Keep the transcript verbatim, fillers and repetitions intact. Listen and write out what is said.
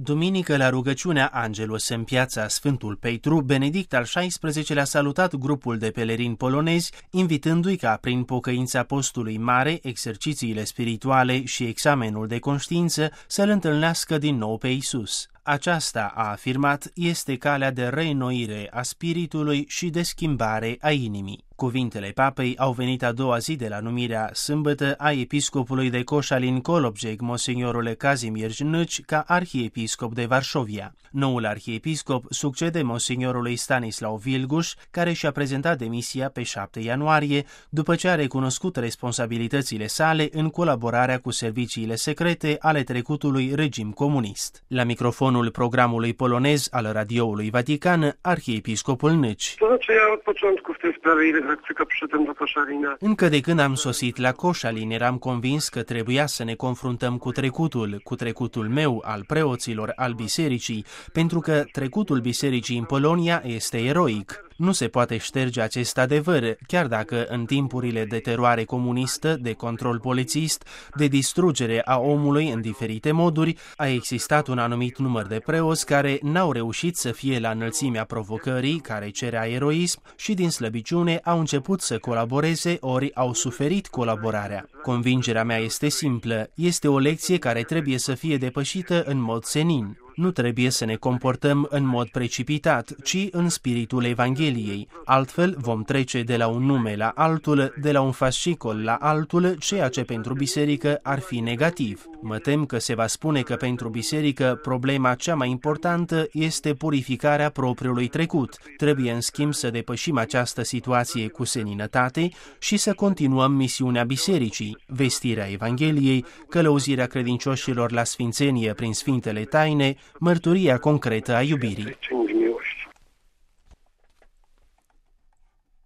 Duminică, la rugăciunea Angelus în piața Sfântul Petru, Benedict al șaisprezecelea a salutat grupul de pelerini polonezi, invitându-i ca, prin pocăința postului mare, exercițiile spirituale și examenul de conștiință, să-L întâlnească din nou pe Iisus. Aceasta, a afirmat, este calea de reînnoire a spiritului și de schimbare a inimii. Cuvintele papei au venit a doua zi de la numirea sâmbătă a episcopului de Koszalin Kolobrzeg, monsignorul Kazimierz Jnăci, ca arhiepiscop de Varșovia. Noul arhiepiscop succede monsignorului Stanislaw Wilguș, care și-a prezentat demisia pe șapte ianuarie, după ce a recunoscut responsabilitățile sale în colaborarea cu serviciile secrete ale trecutului regim comunist. La microfonul programului polonez al Radioului Vatican, arhiepiscopul Jnăci. Încă de când am sosit la Koszalin, eram convins că trebuia să ne confruntăm cu trecutul, cu trecutul meu, al preoților, al bisericii, pentru că trecutul bisericii în Polonia este eroic. Nu se poate șterge acest adevăr, chiar dacă în timpurile de teroare comunistă, de control polițist, de distrugere a omului în diferite moduri, a existat un anumit număr de preoți care n-au reușit să fie la înălțimea provocării, care cerea eroism, și din slăbiciune au început să colaboreze ori au suferit colaborarea. Convingerea mea este simplă, este o lecție care trebuie să fie depășită în mod senin. Nu trebuie să ne comportăm în mod precipitat, ci în spiritul Evangheliei. Altfel vom trece de la un nume la altul, de la un fascicol la altul, ceea ce pentru biserică ar fi negativ. Mă tem că se va spune că pentru biserică problema cea mai importantă este purificarea propriului trecut. Trebuie în schimb să depășim această situație cu seninătate și să continuăm misiunea bisericii, vestirea Evangheliei, călăuzirea credincioșilor la sfințenie prin sfintele taine, mărturia concretă a iubirii.